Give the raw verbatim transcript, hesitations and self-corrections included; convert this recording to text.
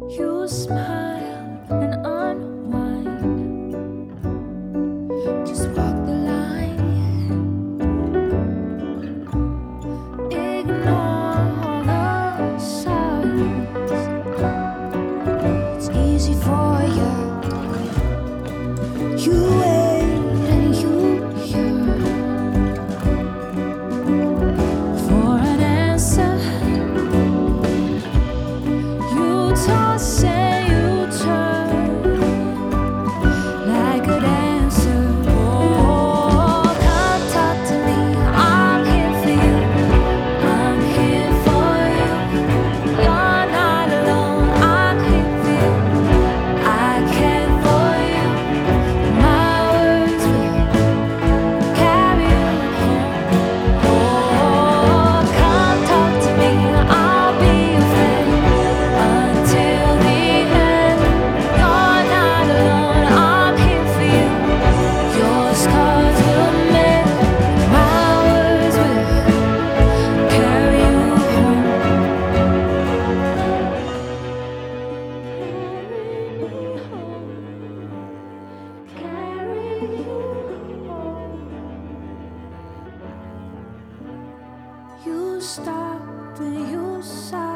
You smile and unwind. Just walk the line. Ignore all the signs. It's easy for you. You wait and you yearn for an answer. You toss and you turn like a dancer. Oh, come talk to me. I'm here for you. I'm here for you. You're not alone. I'm here for you. I care for you. My words will carry you home. Oh, come talk to me. I'll be your friend until the end. You're not alone. I'm here for you. Your scars will mend. My words will carry you home. Carry you home. You stop and you sigh.